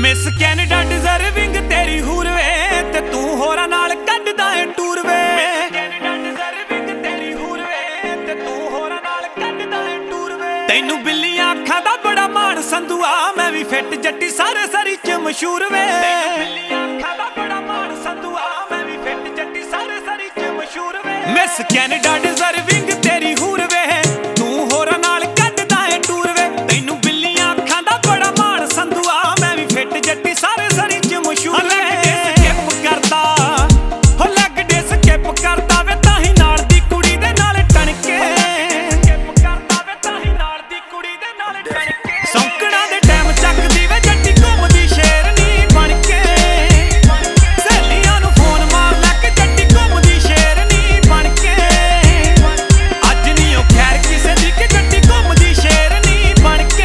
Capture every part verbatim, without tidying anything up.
Miss Canada deserving ਤੇਰੀ ਹੂਰ ਵੇ ਤੇ ਤੂੰ ਹੋਰਾਂ ਨਾਲ ਕੱਢਦਾ ਏ ਟੂਰ ਵੇ। ਕੈਨੇਡਾ ਡਿਜ਼ਰਵਿੰਗ ਤੇਰੀ ਹੂਰ ਵੇ ਤੇ ਤੂੰ ਹੋਰਾਂ ਨਾਲ ਕੱਢਦਾ ਏ ਟੂਰ ਵੇ। ਤੈਨੂੰ ਬਿੱਲੀਆਂ ਅੱਖਾਂ ਦਾ ਬੜਾ ਮਾਣ ਸੰਧੂਆ, ਮੈਂ ਵੀ ਫਿੱਟ ਜੱਟੀ ਸਾਰੇ ਸਰੀ ਚ ਮਸ਼ਹੂਰ ਵੇ। ਤੈਨੂੰ ਬਿੱਲੀਆਂ ਅੱਖਾਂ ਦਾ ਬੜਾ ਮਾਣ ਸੰਧੂਆ, ਮੈਂ ਵੀ ਫਿੱਟ ਜੱਟੀ ਸਾਰੇ ਸਰੀ ਚ ਮਸ਼ਹੂਰ ਵੇ। ਮਿਸ ਕੈਨੇਡਾ ਡਿਜ਼ਰਵਿੰਗ ਤੇਰੀ ਹੂਰ ਵੇ ਤੂੰ ਹੋਰਾਂ ਨਾਲ ਕੱਢਦਾ ਏ ਟੂਰ ਵੇ। ਤੈਨੂੰ ਬਿੱਲੀਆਂ ਅੱਖਾਂ ਦਾ ਬੜਾ ਮਾਣ ਸੰਧੂਆ, ਮੈਂ ਵੀ ਫਿੱਟ ਜੱਟੀ ਸਾਰੇ ਸਰੀ ਚ ਮਸ਼ਹੂਰ ਵੇ। ਸਕਿਪ ਕਰਦਾ ਹੋ ਲੱਗ ਡੇ ਸਕਿਪ ਕਰਦਾ ਵੇ ਤਾਹੀਂ ਨਾਲ ਦੀ ਕੁੜੀ ਦੇ ਨਾਲ ਟਣਕੇ। ਸਕਿਪ ਕਰਦਾ ਵੇ ਤਾਹੀਂ ਨਾਲ ਦੀ ਕੁੜੀ ਦੇ ਨਾਲ ਟਣਕੇ। ਸੌਂਕਣਾ ਦੇ ਟਾਈਮ ਚੱਕਦੀ ਵੇ ਜੱਟੀ ਘੁੰਮਦੀ ਸ਼ੇਰਨੀ ਬਣ ਕੇ। ਸਹੇਲੀਆਂ ਨੂੰ ਫੋਨ ਮਾਰ ਲੈ ਕੇ ਜੱਟੀ ਘੁੰਮਦੀ ਸ਼ੇਰਨੀ ਬਣ ਕੇ। ਅੱਜ ਨੀ ਉਹ ਖੈਰ ਕਿਸੇ ਦੀ ਕਿ ਜੱਟੀ ਘੁੰਮਦੀ ਸ਼ੇਰਨੀ ਬਣ ਕੇ।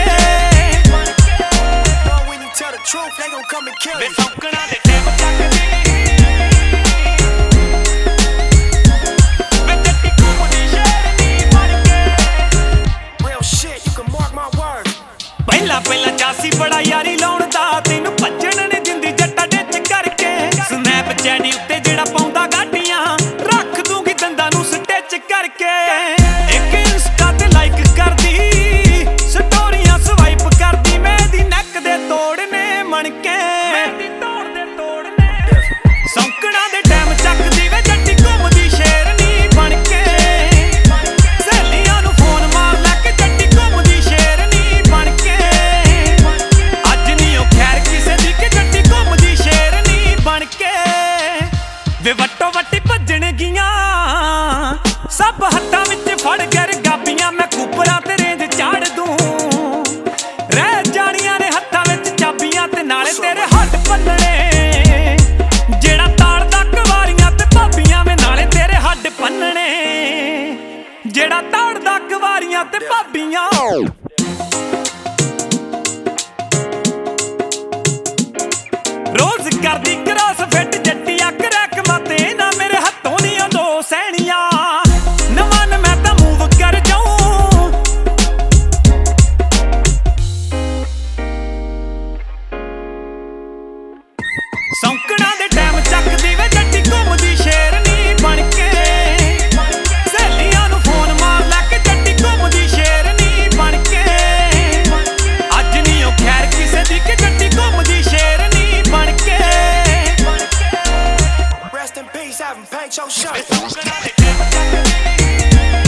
Truth, they gon' come and kill way you. ਸੌਂਕਣਾ ਦੇ ਟਾਈਮ ਚੱਕਦੀ ਵੇ ਜੱਟੀ ਘੁੰਮਦੀ ਸ਼ੇਰਨੀ ਬਣ ਕੇ। Real shit, you can mark my words. ਪਹਿਲਾਂ ਪਹਿਲਾਂ ਜਾਸੀ ਬੜਾ ਯਾਰੀ ਲਾਉਣ ਦਾ, ਤੈਨੂੰ ਭੱਜਣ ਨੀ ਦਿੰਦੀ ਜੱਟਾ ਡਿੱਚ ਕਰਕੇ। ਸਨੈਪਚੈਟ ਉੱਤੇ ਜਿਹੜਾ ਪਾਉਂਦਾ ਗਾਟੀਆਂ, ਰੱਖ ਦੂੰਗੀ ਦੰਦਾਂ ਨੂੰ ਸਟਿਚ ਕਰਕੇ। ਇੱਕ ਇੰਸਟਾ ਤੇ ਲਾਈਕ ਕਰਦੀ, ਸਟੋਰੀਆਂ ਸਵਾਈਪ ਕਰਦੀ, ਮੈਂ ਦੀ ਨੱਕ ਦੇ ਤੋੜਨੇ ਮਣ ਕੇ। ਸੌਂਕਣਾ ਦੇ ਟਾਈਮ ਚੱਕਦੀ ਵੇ ਜੱਟੀ ਘੁੰਮਦੀ ਸ਼ੇਰਨੀ ਬਣ ਕੇ। ਸਹੇਲੀਆਂ ਨੂੰ ਫੋਨ ਮਾਰ ਲੈ ਕੇ ਜੱਟੀ ਘੁੰਮਦੀ ਸ਼ੇਰਨੀ ਬਣ ਕੇ। ਅੱਜ ਨੀ ਉਹ ਖੈਰ ਕਿਸੇ ਦੀ ਕਿ ਜੱਟੀ ਘੁੰਮਦੀ ਸ਼ੇਰਨੀ ਬਣ ਕੇ। ਵੇ ਵੱਟੋ ਵੱਟੀ ਭੱਜਣ ਗੀਆਂ ਸਭ ਹੱਥਾਂ ਵਿੱਚ ਫੜ ਕੇ ਰਗਾਬੀਆਂ, ਮੈਂ ਕੂਪਰਾਂ ਤੇ ਰੇਂਜ ਚਾੜ ਦੂੰ। ਰਹਿ ਜਾਣੀਆਂ ਨੇ ਹੱਥਾਂ ਵਿੱਚ ਚਾਬੀਆਂ ਤੇ ਨਾਲੇ ਤੇਰੇ ਹੱਡ ਭੰਨਣੇ। ਜਿਹੜਾ ਤਾੜਦਾ ਕਵਾਰੀਆਂ ਤੇ ਭਾਬੀਆਂ ਵੇ ਨਾਲੇ ਤੇਰੇ ਹੱਡ ਭੰਨਣੇ। ਜਿਹੜਾ ਤਾੜਦਾ ਕਵਾਰੀਆਂ ਤੇ ਭਾਬੀਆਂ। ਰੋਜ਼ ਕਰਦੀ ਕਰਾਸ ਫਿੱਟ ਜੱਟੀ ਅੱਖ ਰੈਕ ਮਤੇ ਨਾ ਮੇਰੇ ਹੱਥੋਂ ਨੀ ਉਹ ਦੋ ਸਹਿਣੀਆਂ। ਨਵਾਂ ਮੈਂ ਤਾਂ ਮੂਵ ਕਰ ਜਾਊਂ। ਸੌਂਕਣਾ ਦੇ ਟਾਈਮ ਚੱਕਦੀ ਵੇ ਜੱਟੀ ਘੁੰਮਦੀ ਸ਼ੇਰਨੀ ਬਣ ਕੇ। ਸਹੇਲੀਆਂ ਨੂੰ ਫੋਨ ਮਾਰ ਲੈ ਕੇ ਜੱਟੀ ਘੁੰਮਦੀ ਸ਼ੇਰਨੀ ਬਣ ਕੇ। ਅੱਜ ਨੀ ਉਹ ਖੈਰ ਕਿਸੇ ਦੀ ਕਿ ਜੱਟੀ ਘੁੰਮਦੀ ਸ਼ੇਰਨੀ ਬਣ ਕੇ। Rest in peace, having paint your way shirt. ਸੌਂਕਣਾ ਦੇ ਟਾਈਮ ਚੱਕਦੀ